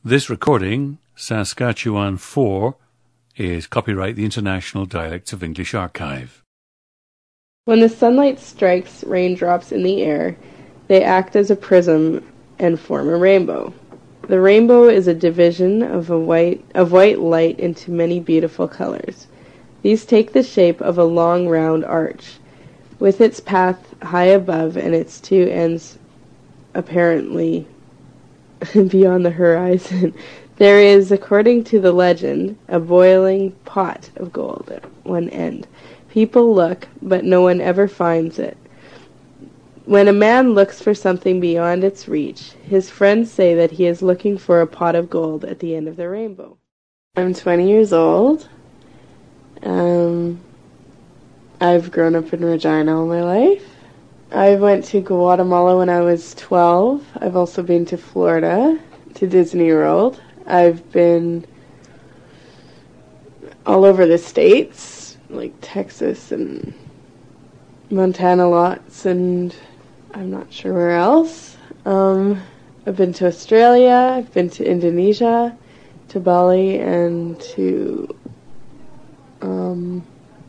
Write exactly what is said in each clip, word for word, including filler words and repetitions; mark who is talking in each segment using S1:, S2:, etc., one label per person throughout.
S1: This recording, Saskatchewan four, is copyright the International Dialects of English Archive.
S2: When the sunlight strikes raindrops in the air, they act as a prism and form a rainbow. The rainbow is a division of a white of white light into many beautiful colors. These take the shape of a long round arch, with its path high above and its two ends apparently beyond the horizon. There is, according to the legend, a boiling pot of gold at one end. People look, but no one ever finds it. When a man looks for something beyond its reach, his friends say that he is looking for a pot of gold at the end of the rainbow. I'm twenty years old. Um, I've grown up in Regina all my life. I went to Guatemala when I was twelve. I've also been to Florida, to Disney World. I've been all over the states, like Texas and Montana lots, and I'm not sure where else. Um, I've been to Australia, I've been to Indonesia, to Bali, and to, um,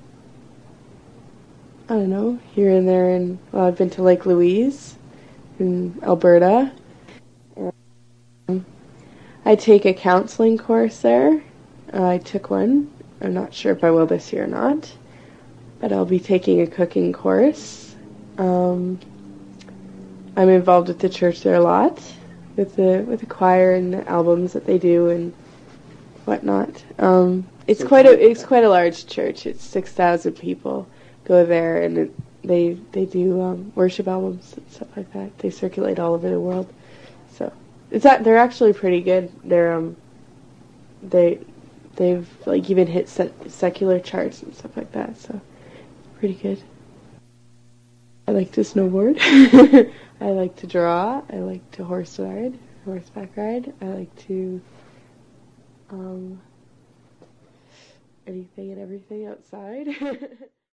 S2: I don't know, here and there. And well, I've been to Lake Louise in Alberta. Um, I take a counseling course there. Uh, I took one. I'm not sure if I will this year or not, but I'll be taking a cooking course. Um, I'm involved with the church there a lot, with the with the choir and the albums that they do and whatnot. Um, it's quite a it's quite a large church. It's six thousand people go there, and it, they they do um, worship albums and stuff like that. They circulate all over the world. So it's that they're actually pretty good. They're um they they've like even hit se- secular charts and stuff like that. So pretty good. I like to snowboard. I like to draw. I like to horse ride, horseback ride. I like to um anything and everything outside.